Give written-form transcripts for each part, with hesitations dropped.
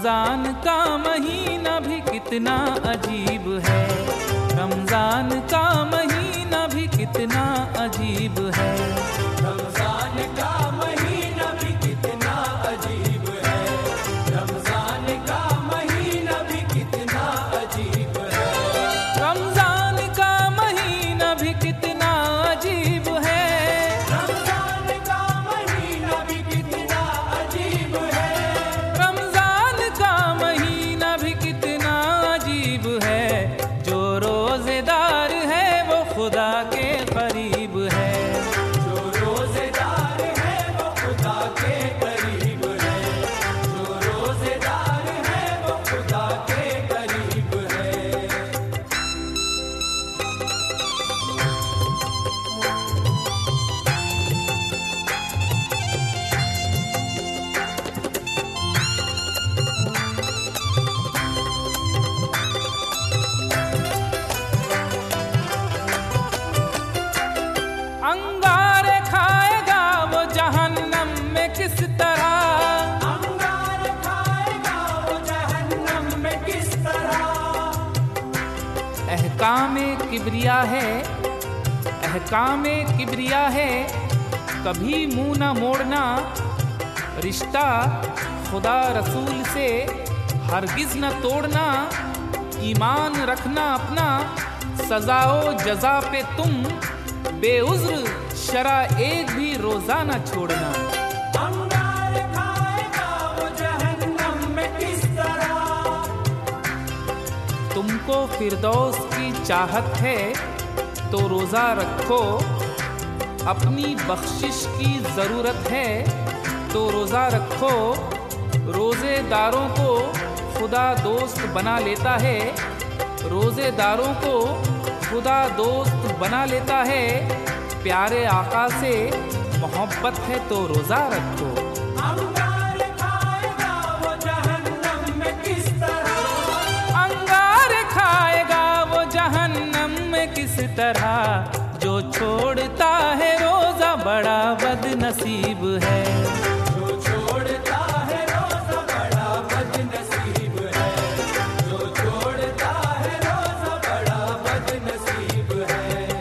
रमजान का महीना भी कितना अजीब है, रमजान का महीना भी कितना अजीब है, रमजान का महीना भी कितना अजीब है, रमजान का महीना भी कितना अजीब है, रमजान का महीना भी कितना अजीब है, रमजान का महीना भी कितना अजीब है, रमजान का महीना भी कितना अजीब है। जो रोजेदार है वो खुदा के करीब है, जो रोजेदार है वो खुदा के करीब है, जो रोजेदार है वो खुदा के करीब है। अंगारे खाएगा वो जहन्नम में किस तरह, अंगार खाएगा वो जहन्नम में किस तरह, अहकामे किब्रिया है, अहकामे किब्रिया है, कभी मुंह न मोड़ना, रिश्ता खुदा रसूल से हरगिज न तोड़ना, ईमान रखना अपना, सजाओ जजा पे तुम बेउज्र शरा एक भी रोजा न छोड़ना। अंगार खाएगा वो जहन्नम में किस तरह, तुमको फिरदौस की चाहत है तो रोजा रखो, अपनी बख्शिश की जरूरत है तो रोजा रखो, रोजेदारों को खुदा दोस्त बना लेता है, रोजेदारों को खुदा दोस्त बना लेता है, प्यारे आका से मोहब्बत है तो रोजा रखो। अंगार खाएगा वो जहन्नम में किस तरह, अंगार खाएगा वो जहन्नम में किस तरह, जो छोड़ता है रोजा बड़ा बदनसीब है, जो छोड़ता है रोजा बड़ा बदनसीब है, जो छोड़ता है रोजा बड़ा बदनसीब है।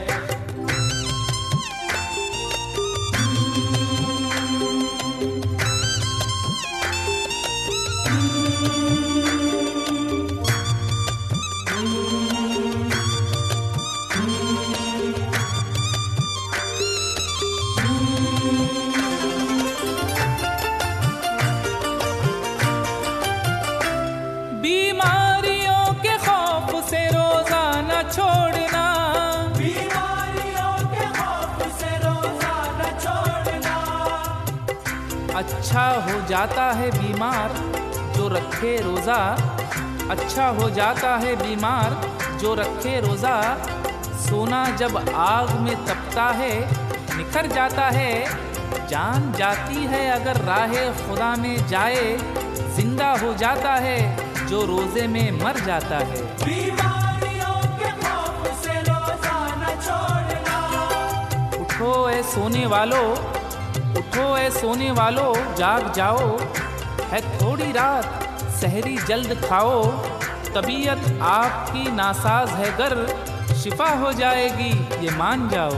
बीमारियों के खौफ से रोजा न छोड़ना, बीमारियों के खौफ से रोजा न छोड़ना, अच्छा हो जाता है बीमार जो रखे रोजा, अच्छा हो जाता है बीमार जो रखे रोजा, सोना जब आग में तपता है निखर जाता है, जान जाती है अगर राहे खुदा में जाए, जिंदा हो जाता है जो रोजे में मर जाता है। बीमारियों के खौफ से रोजा न छोड़ना, उठो ए सोने वालों, उठो ए सोने वालों, जाग जाओ, है थोड़ी रात सहरी जल्द खाओ, तबीयत आपकी नासाज है गर शिफा हो जाएगी ये मान जाओ।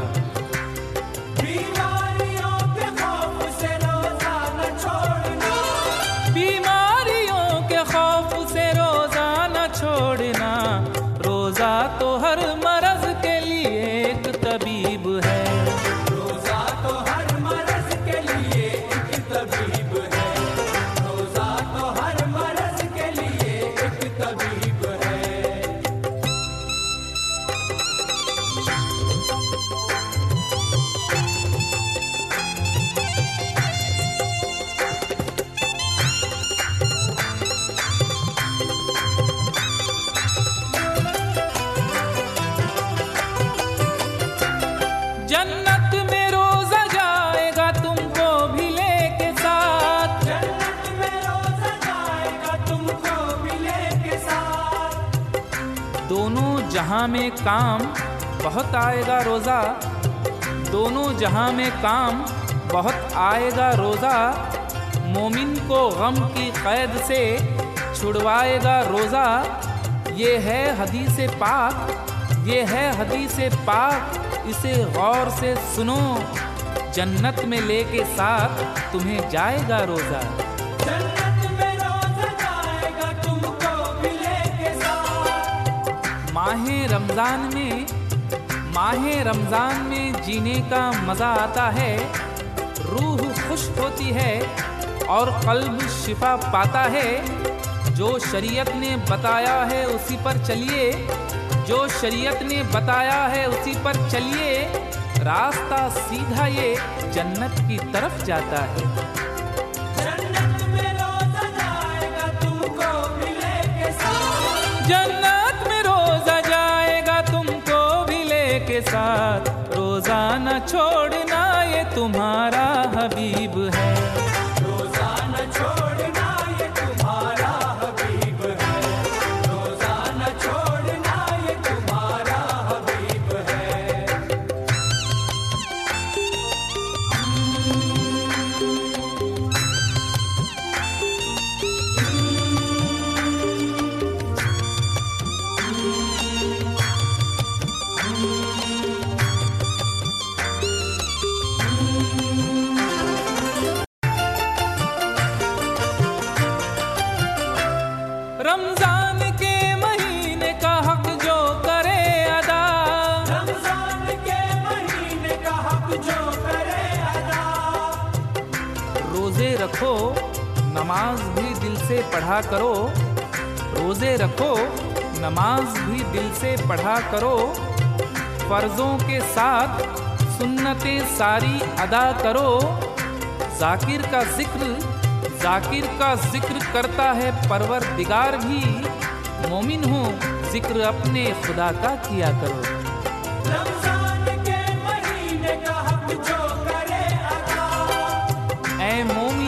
बीमारियों के खौफ से रोजा न छोड़ना, बीमारियों के खौफ से रोजा न छोड़ना, रोजा तो हर मर्ज के लिए एक तबीब है, रोजा तो हर मर्ज के लिए एक तबीब है, रोजा तो हर मर्ज के लिए एक तबीब है। जन्नत में रोजा जाएगा तुमको भी लेके साथ, जन्नत में रोजा जाएगा तुमको भी लेके साथ, दोनों जहां में काम बहुत आएगा रोजा, दोनों जहां में काम बहुत आएगा रोजा, मोमिन को गम की कैद से छुड़वाएगा रोज़ा। ये है हदीस पाक, ये है हदीस पाक, इसे गौर से सुनो। जन्नत में लेके साथ तुम्हें जाएगा रोज़ा। जन्नत में रोज़ा जाएगा तुमको भी लेके साथ। माहे रमज़ान में जीने का मज़ा आता है। रूह खुश होती है और क़ल्ब शिफा पाता है। जो शरीयत ने बताया है उसी पर चलिए, जो शरीयत ने बताया है उसी पर चलिए। रास्ता सीधा ये जन्नत की तरफ जाता है। जन्नत में रोज़ा जाएगा तुमको भी लेके साथ। जन्नत में रोज़ा जाएगा तुमको भी लेके साथ। रोज़ा न छोड़ना ये तुम्हारा हबीब है। रोज़ा न छोड़ना ये तुम्हारा हबीब है। रोज़ा न छोड़ना ये तुम्हारा हबीब है। रमजान के महीने का हक जो करे अदा। रमजान के महीने का हक जो करे अदा। रोजे रखो, नमाज भी दिल से पढ़ा करो। रोजे रखो, नमाज भी दिल से पढ़ा करो। फर्जों के साथ सुन्नतें सारी अदा करो। जाकिर का जिक्र करता है परवरदिगार भी। मोमिन हो, जिक्र अपने खुदा का किया करो। रमजान के महीने का हक जो करे अदा। ऐ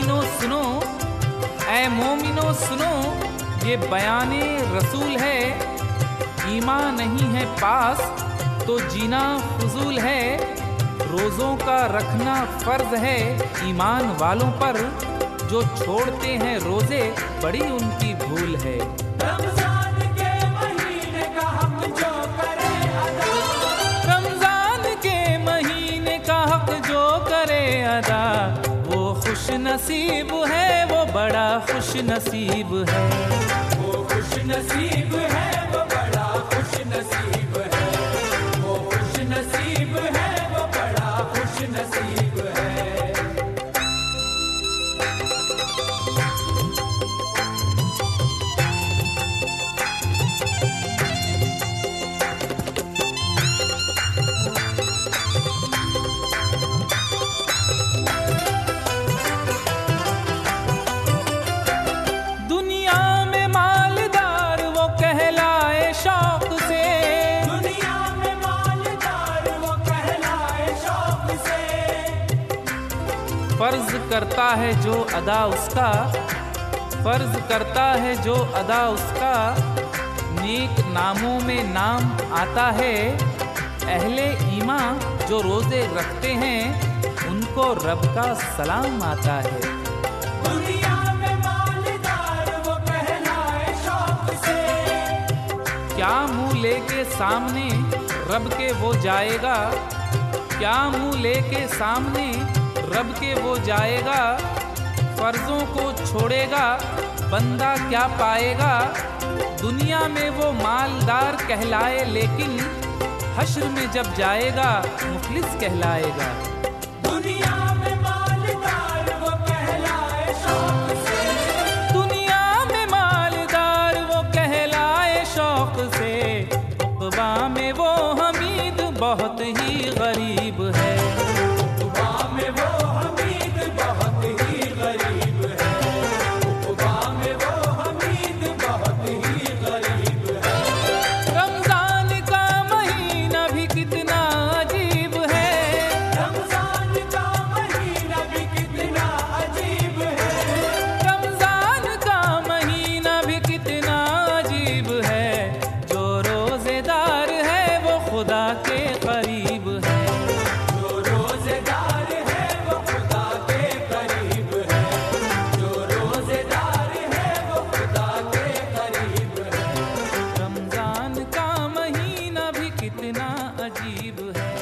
मोमिनो सुनो, ये बयाने रसूल है। ईमान नहीं है पास तो जीना फजूल है। रोज़ों का रखना फर्ज है ईमान वालों पर। जो छोड़ते हैं रोज़े बड़ी उनकी भूल है। रमजान के महीने का हक जो करे अदा। रमजान के महीने का हक जो करे अदा। वो खुश नसीब है, वो बड़ा खुश नसीब है। वो खुश नसीब है, वो बड़ा खुश नसीब है। वो खुश नसीब है, वो बड़ा खुश नसीब है। दुनिया में मालदार वो कहलाए शौक से। दुनिया में मालदार वो कहलाए शौक से। फर्ज करता है जो अदा उसका, फर्ज करता है जो अदा उसका। नेक नामों में नाम आता है। अहले ईमा जो रोज़े रखते हैं उनको रब का सलाम आता है। दुनिया में मालदार वो कहलाए शौक से। क्या मुंह लेके सामने रब के वो जाएगा। क्या मुंह लेके सामने रब के वो जाएगा। फर्जों को छोड़ेगा बंदा क्या पाएगा। दुनिया में वो मालदार कहलाए लेकिन हश्र में जब जाएगा मुफलिस कहलाएगा। दुनिया में मालदार वो कहलाए शौक से। दुनिया में मालदार वो कहलाए शौक से। उक़बा में वो हमीद बहुत ही गरीब है। उक़बा में वो हमीद बहुत ही गरीब है। उक़बा में वो हमीद बहुत ही गरीब है। रमजान का महीना भी कितना अजीब है। रमजान का कितना अजीब है।